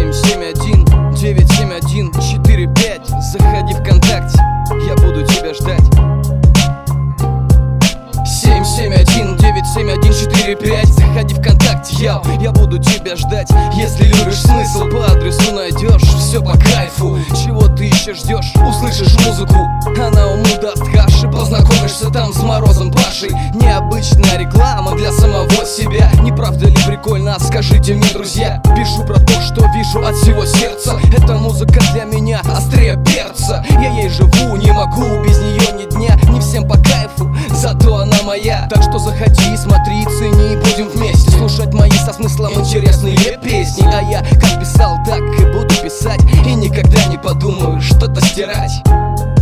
771-971-45. Заходи ВКонтакте, я буду тебя ждать. 771-971-45. Заходи ВКонтакте, я буду тебя ждать. Если любишь смысл, по адресу найдешь. Все по кайфу, чего ты еще ждешь? Услышишь музыку, она уму даст каши. Познакомишься там с Морозом Пашей. Необычная реклама для самого себя. Не правда ли прикольно? Скажите мне, друзья. Пишу про то, что вижу от всего сердца. Эта музыка для меня острее перца. Я ей живу, не могу без нее ни дня. Не всем по кайфу, зато она моя. Так что заходи, смотри, цени, будем вместе слушать мои со смыслом интересные песни. А я как писал, так и буду писать. И никогда не подумаю что-то стирать.